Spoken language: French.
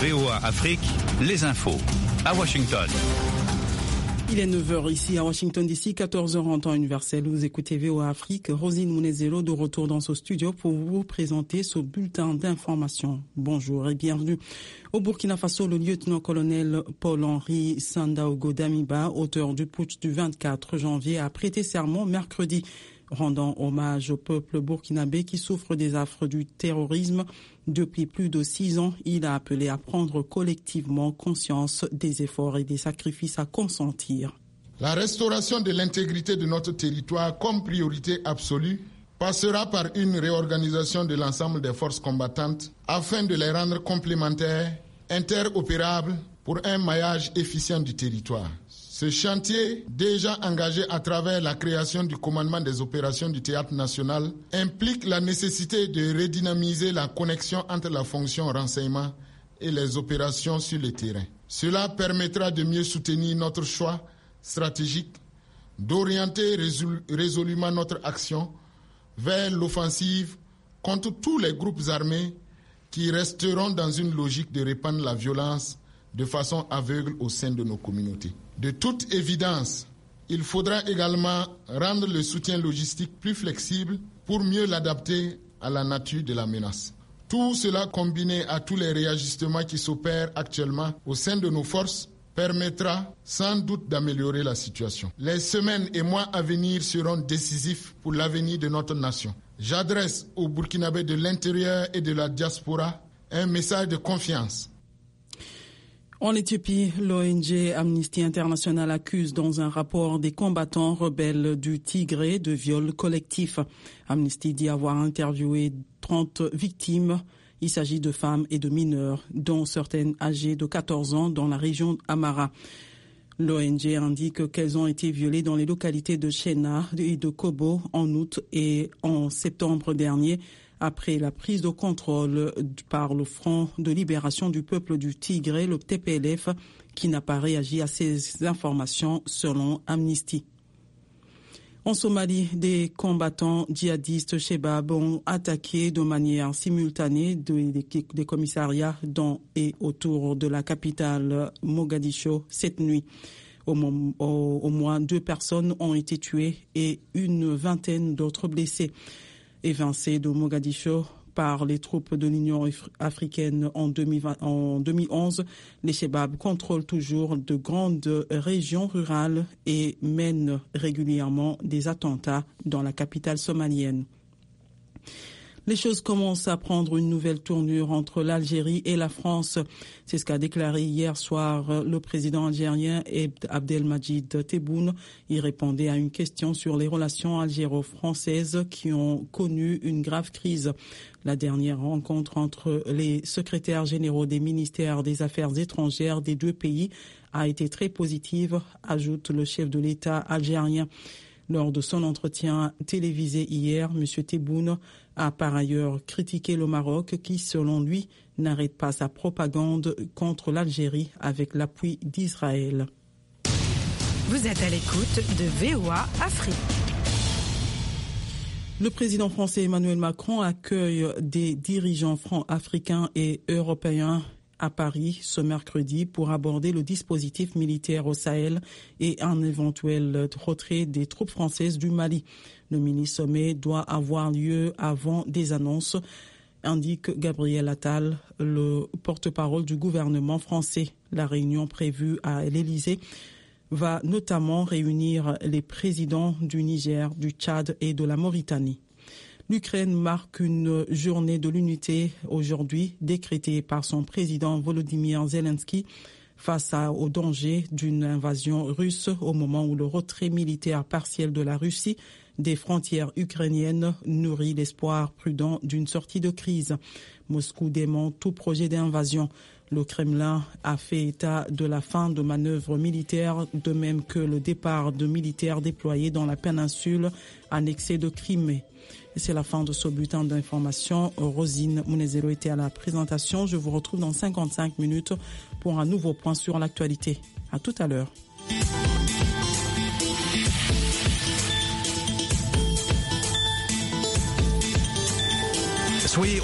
VOA Afrique, les infos. À Washington. Il est 9h ici à Washington DC, 14h en temps universel. Vous écoutez VOA Afrique. Rosine Mounezelo de retour dans ce studio pour vous présenter ce bulletin d'information. Bonjour et bienvenue. Au Burkina Faso, le lieutenant-colonel Paul-Henri Sandaogo Damiba, auteur du putsch du 24 janvier, a prêté serment mercredi. Rendant hommage au peuple burkinabé qui souffre des affres du terrorisme depuis plus de 6 ans, il a appelé à prendre collectivement conscience des efforts et des sacrifices à consentir. La restauration de l'intégrité de notre territoire comme priorité absolue passera par une réorganisation de l'ensemble des forces combattantes afin de les rendre complémentaires, interopérables pour un maillage efficient du territoire. Ce chantier, déjà engagé à travers la création du commandement des opérations du Théâtre national, implique la nécessité de redynamiser la connexion entre la fonction renseignement et les opérations sur le terrain. Cela permettra de mieux soutenir notre choix stratégique, d'orienter résolument notre action vers l'offensive contre tous les groupes armés qui resteront dans une logique de répandre la violence de façon aveugle au sein de nos communautés. De toute évidence, il faudra également rendre le soutien logistique plus flexible pour mieux l'adapter à la nature de la menace. Tout cela combiné à tous les réajustements qui s'opèrent actuellement au sein de nos forces permettra sans doute d'améliorer la situation. Les semaines et mois à venir seront décisifs pour l'avenir de notre nation. J'adresse aux Burkinabés de l'intérieur et de la diaspora un message de confiance. En Éthiopie, l'ONG Amnesty International accuse dans un rapport des combattants rebelles du Tigré de viol collectif. Amnesty dit avoir interviewé 30 victimes. Il s'agit de femmes et de mineurs, dont certaines âgées de 14 ans dans la région Amara. L'ONG indique qu'elles ont été violées dans les localités de Chena et de Kobo en août et en septembre dernier, après la prise de contrôle par le Front de libération du peuple du Tigré, le TPLF, qui n'a pas réagi à ces informations selon Amnesty. En Somalie, des combattants djihadistes Shebab ont attaqué de manière simultanée des commissariats dans et autour de la capitale Mogadiscio cette nuit. Au moins 2 personnes ont été tuées et une vingtaine d'autres blessées. Évincés de Mogadiscio par les troupes de l'Union africaine en 2011, les Shebab contrôlent toujours de grandes régions rurales et mènent régulièrement des attentats dans la capitale somalienne. Les choses commencent à prendre une nouvelle tournure entre l'Algérie et la France. C'est ce qu'a déclaré hier soir le président algérien Abdelmadjid Tebboune. Il répondait à une question sur les relations algéro-françaises qui ont connu une grave crise. La dernière rencontre entre les secrétaires généraux des ministères des Affaires étrangères des 2 pays a été très positive, ajoute le chef de l'État algérien. Lors de son entretien télévisé hier, M. Tebboune a par ailleurs critiqué le Maroc qui, selon lui, n'arrête pas sa propagande contre l'Algérie avec l'appui d'Israël. Vous êtes à l'écoute de VOA Afrique. Le président français Emmanuel Macron accueille des dirigeants africains et européens à Paris ce mercredi pour aborder le dispositif militaire au Sahel et un éventuel retrait des troupes françaises du Mali. Le mini-sommet doit avoir lieu avant des annonces, indique Gabriel Attal, le porte-parole du gouvernement français. La réunion prévue à l'Élysée va notamment réunir les présidents du Niger, du Tchad et de la Mauritanie. L'Ukraine marque une journée de l'unité aujourd'hui, décrétée par son président Volodymyr Zelensky face au danger d'une invasion russe au moment où le retrait militaire partiel de la Russie des frontières ukrainiennes nourrit l'espoir prudent d'une sortie de crise. Moscou dément tout projet d'invasion. Le Kremlin a fait état de la fin de manœuvres militaires, de même que le départ de militaires déployés dans la péninsule annexée de Crimée. Et c'est la fin de ce bulletin d'information. Rosine Mounezelo était à la présentation. Je vous retrouve dans 55 minutes pour un nouveau point sur l'actualité. À tout à l'heure. Soyez